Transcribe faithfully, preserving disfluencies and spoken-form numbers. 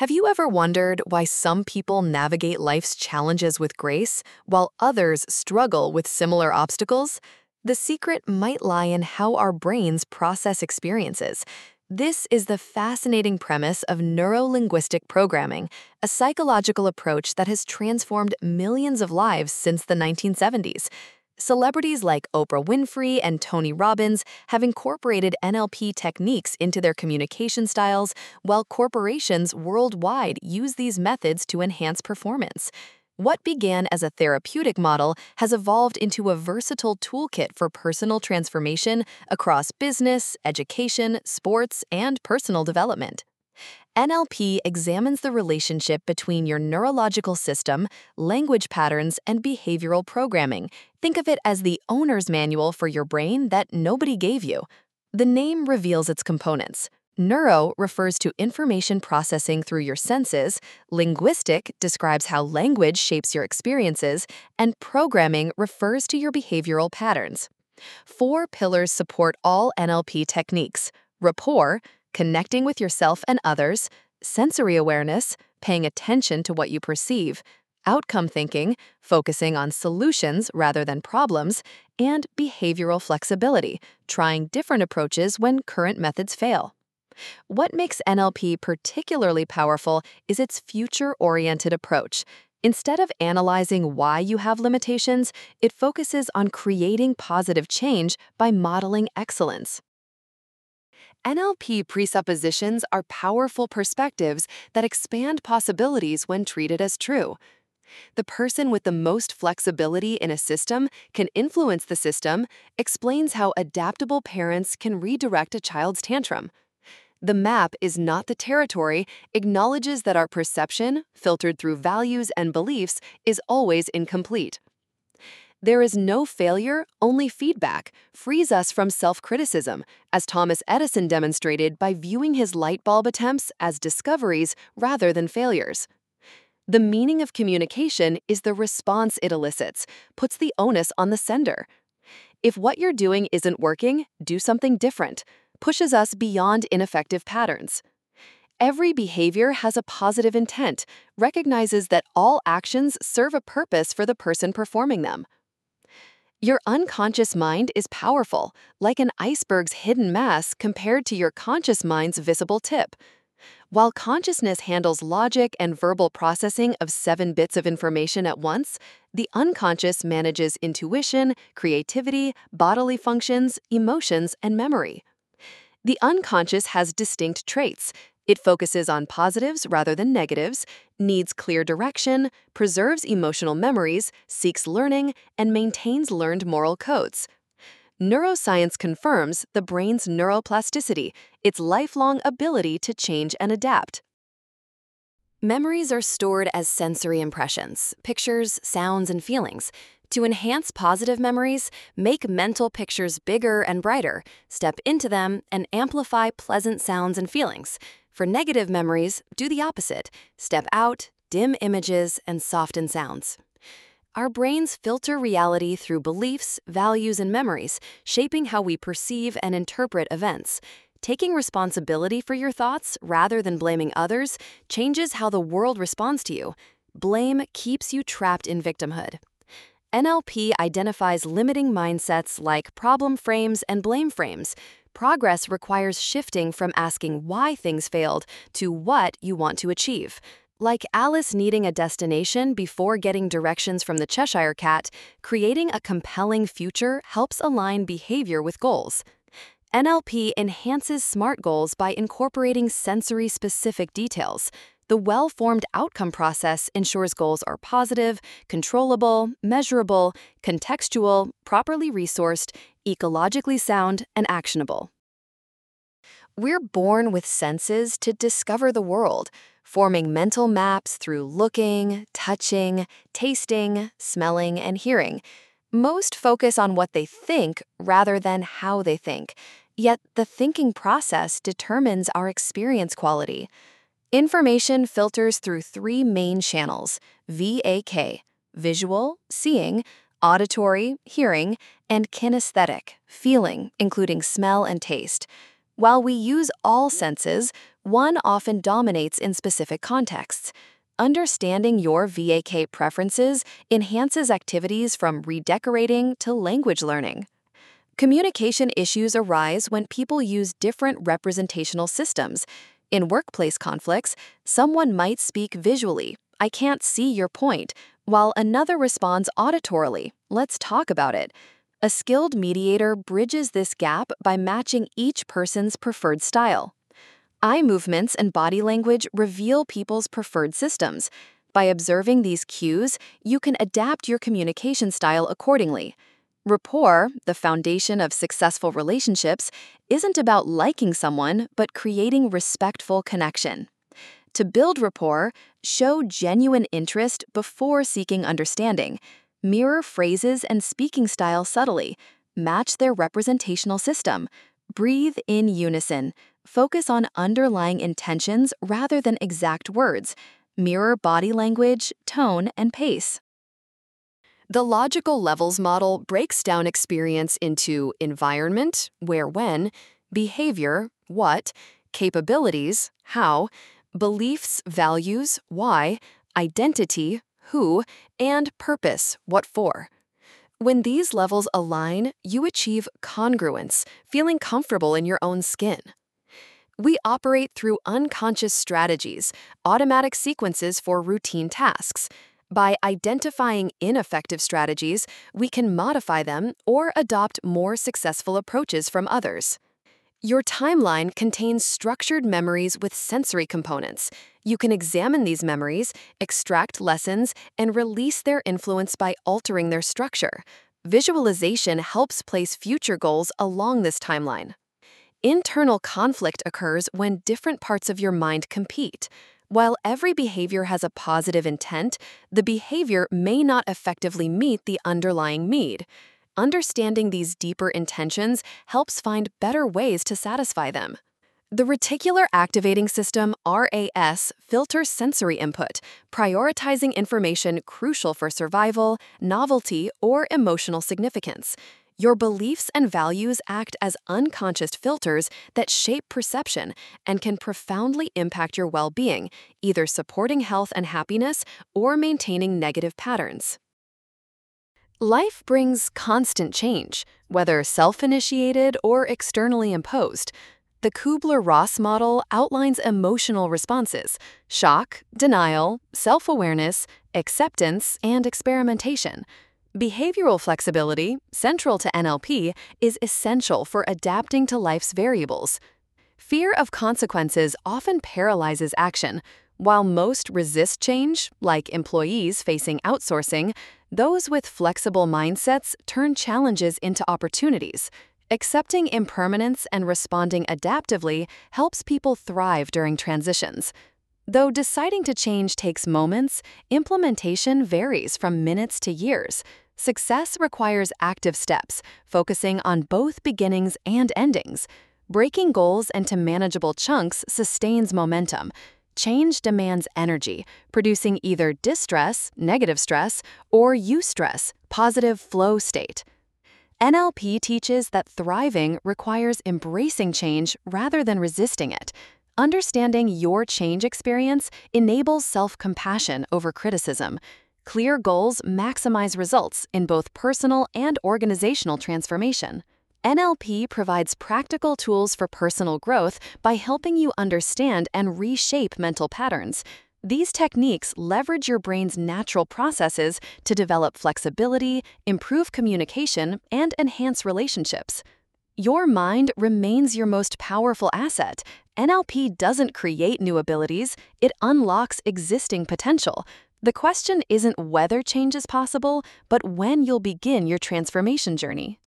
Have you ever wondered why some people navigate life's challenges with grace, while others struggle with similar obstacles? The secret might lie in how our brains process experiences. This is the fascinating premise of neuro-linguistic programming, a psychological approach that has transformed millions of lives since the nineteen seventies. Celebrities like Oprah Winfrey and Tony Robbins have incorporated N L P techniques into their communication styles, while corporations worldwide use these methods to enhance performance. What began as a therapeutic model has evolved into a versatile toolkit for personal transformation across business, education, sports, and personal development. N L P examines the relationship between your neurological system, language patterns, and behavioral programming. Think of it as the owner's manual for your brain that nobody gave you. The name reveals its components. Neuro refers to information processing through your senses, linguistic describes how language shapes your experiences, and programming refers to your behavioral patterns. Four pillars support all N L P techniques: rapport, connecting with yourself and others; sensory awareness, paying attention to what you perceive; outcome thinking, focusing on solutions rather than problems; and behavioral flexibility, trying different approaches when current methods fail. What makes N L P particularly powerful is its future-oriented approach. Instead of analyzing why you have limitations, it focuses on creating positive change by modeling excellence. N L P presuppositions are powerful perspectives that expand possibilities when treated as true. The person with the most flexibility in a system can influence the system, explains how adaptable parents can redirect a child's tantrum. The map is not the territory, acknowledges that our perception, filtered through values and beliefs, is always incomplete. There is no failure, only feedback, frees us from self-criticism, as Thomas Edison demonstrated by viewing his light bulb attempts as discoveries rather than failures. The meaning of communication is the response it elicits, puts the onus on the sender. If what you're doing isn't working, do something different, pushes us beyond ineffective patterns. Every behavior has a positive intent, recognizes that all actions serve a purpose for the person performing them. Your unconscious mind is powerful, like an iceberg's hidden mass compared to your conscious mind's visible tip. While consciousness handles logic and verbal processing of seven bits of information at once, the unconscious manages intuition, creativity, bodily functions, emotions, and memory. The unconscious has distinct traits. It focuses on positives rather than negatives, needs clear direction, preserves emotional memories, seeks learning, and maintains learned moral codes. Neuroscience confirms the brain's neuroplasticity, its lifelong ability to change and adapt. Memories are stored as sensory impressions, pictures, sounds, and feelings. To enhance positive memories, make mental pictures bigger and brighter, step into them, and amplify pleasant sounds and feelings. For negative memories, do the opposite. Step out, dim images, and soften sounds. Our brains filter reality through beliefs, values, and memories, shaping how we perceive and interpret events. Taking responsibility for your thoughts rather than blaming others changes how the world responds to you. Blame keeps you trapped in victimhood. N L P identifies limiting mindsets like problem frames and blame frames. Progress requires shifting from asking why things failed to what you want to achieve. Like Alice needing a destination before getting directions from the Cheshire Cat, creating a compelling future helps align behavior with goals. N L P enhances SMART goals by incorporating sensory-specific details. The well-formed outcome process ensures goals are positive, controllable, measurable, contextual, properly resourced, ecologically sound, and actionable. We're born with senses to discover the world, forming mental maps through looking, touching, tasting, smelling, and hearing. Most focus on what they think rather than how they think, yet the thinking process determines our experience quality. Information filters through three main channels: V A K, visual, seeing, auditory, hearing, and kinesthetic, feeling, including smell and taste. While we use all senses, One often dominates in specific contexts. Understanding your V A K preferences enhances activities from redecorating to language learning. Communication issues arise when people use different representational systems. In workplace conflicts, someone might speak visually, "I can't see your point," while another responds auditorily, "Let's talk about it." A skilled mediator bridges this gap by matching each person's preferred style. Eye movements and body language reveal people's preferred systems. By observing these cues, you can adapt your communication style accordingly. Rapport, the foundation of successful relationships, isn't about liking someone, but creating respectful connection. To build rapport, show genuine interest before seeking understanding. Mirror phrases and speaking style subtly. Match their representational system. Breathe in unison. Focus on underlying intentions rather than exact words. Mirror body language, tone, and pace. The logical levels model breaks down experience into environment, where when, behavior, what, capabilities, how, beliefs, values, why, identity, who, and purpose, what for. When these levels align, you achieve congruence, feeling comfortable in your own skin. We operate through unconscious strategies, automatic sequences for routine tasks. By identifying ineffective strategies, we can modify them or adopt more successful approaches from others. Your timeline contains structured memories with sensory components. You can examine these memories, extract lessons, and release their influence by altering their structure. Visualization helps place future goals along this timeline. Internal conflict occurs when different parts of your mind compete. While every behavior has a positive intent, the behavior may not effectively meet the underlying need. Understanding these deeper intentions helps find better ways to satisfy them. The Reticular Activating System, R A S, filters sensory input, prioritizing information crucial for survival, novelty, or emotional significance. Your beliefs and values act as unconscious filters that shape perception and can profoundly impact your well-being, either supporting health and happiness or maintaining negative patterns. Life brings constant change, whether self-initiated or externally imposed. The Kubler-Ross model outlines emotional responses: shock, denial, self-awareness, acceptance, and experimentation. Behavioral flexibility, central to N L P, is essential for adapting to life's variables. Fear of consequences often paralyzes action. While most resist change, like employees facing outsourcing, those with flexible mindsets turn challenges into opportunities. Accepting impermanence and responding adaptively helps people thrive during transitions. Though deciding to change takes moments, implementation varies from minutes to years. Success requires active steps, focusing on both beginnings and endings. Breaking goals into manageable chunks sustains momentum. Change demands energy, producing either distress, negative stress, or eustress, positive flow state. N L P teaches that thriving requires embracing change rather than resisting it. Understanding your change experience enables self-compassion over criticism. Clear goals maximize results in both personal and organizational transformation. N L P provides practical tools for personal growth by helping you understand and reshape mental patterns. These techniques leverage your brain's natural processes to develop flexibility, improve communication, and enhance relationships. Your mind remains your most powerful asset. N L P doesn't create new abilities, it unlocks existing potential. The question isn't whether change is possible, but when you'll begin your transformation journey.